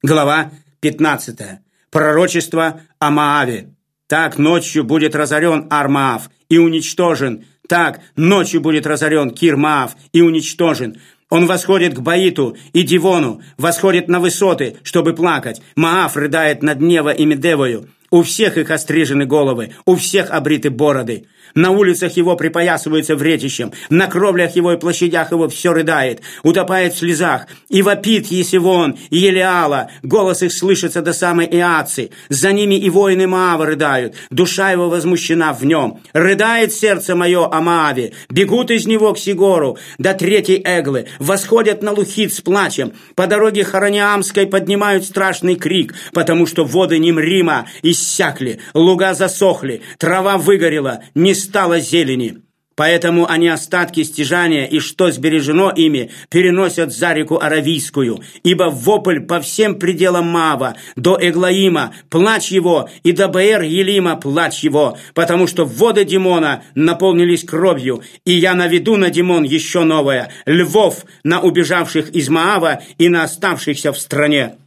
Глава 15. Пророчество о Моаве. Так ночью будет разорен Ар-Моав и уничтожен. Так ночью будет разорен Кир-Моав и уничтожен. Он восходит к Баиту и Дивону, восходит на высоты, чтобы плакать. Моав рыдает над Нево и Медевою. У всех их острижены головы, у всех обриты бороды. На улицах его припоясываются вретищем, на кровлях его и площадях его все рыдает, утопает в слезах, и вопит Есивон и Елеала, голос их слышится до самой Иацы, за ними и воины Моава рыдают, душа его возмущена в нем. Рыдает сердце мое о Моаве, бегут из него к Сигору, до третьей Эглы, восходят на Лухит с плачем, по дороге Хорониамской поднимают страшный крик, потому что воды Нимрима иссякли, луга засохли, трава выгорела, не стало зелени. Поэтому они остатки стяжания и что сбережено ими переносят за реку Аравийскую, ибо вопль по всем пределам Моава, до Эглаима, плач его, и до Беэр-Елима плач его, потому что воды Димона наполнились кровью, и я наведу на Димон еще новое, львов на убежавших из Моава и на оставшихся в стране.